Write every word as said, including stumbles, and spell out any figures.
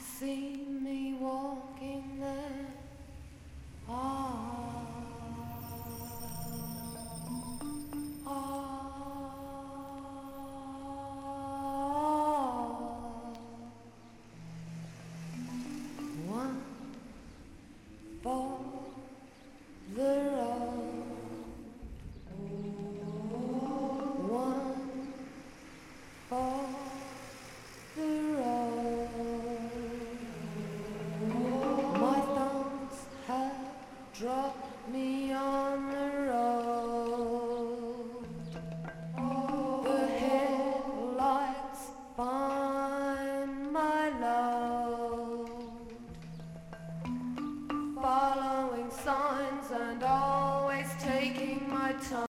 see me walking there. Ah, ah, one for the road, one for the road. My thoughts have dropped me on